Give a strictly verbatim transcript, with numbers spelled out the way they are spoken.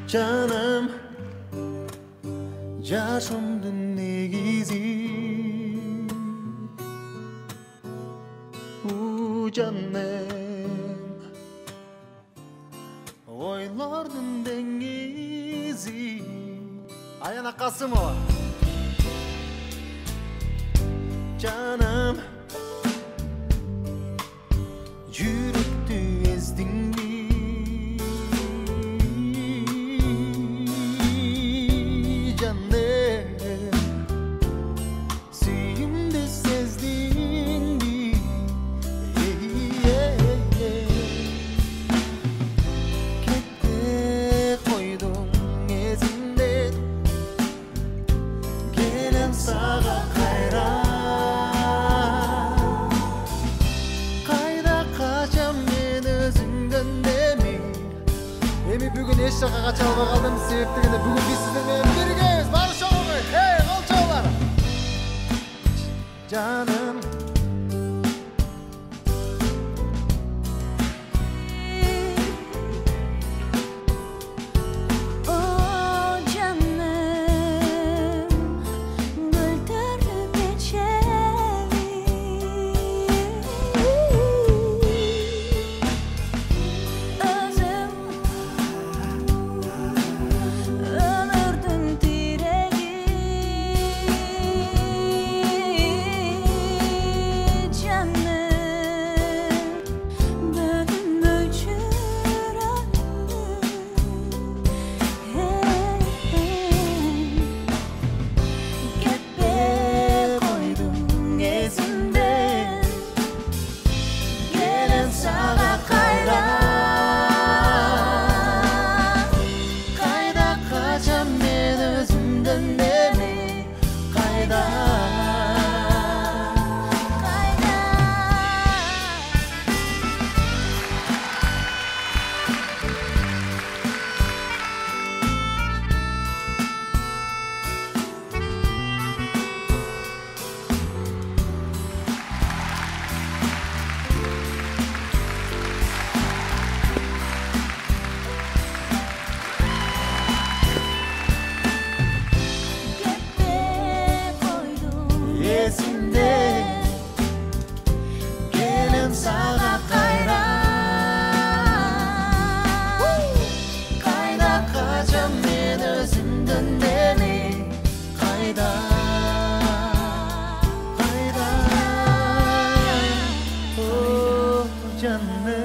Canım, yaşamdın negizi. U canım, oylardın dengizi. Ayana Kasımova. Canım, yürekti ezdin mi? Бүгін еш жаққа қалмай қалдым себептігінде бүгін біз сіздермен біргеміз. Баршаңыз ғой, ей қалшаулар. Canım, есімде келем саған қайра. Қайда қашам мен өзімді демей, қайда, қайда, о жаным.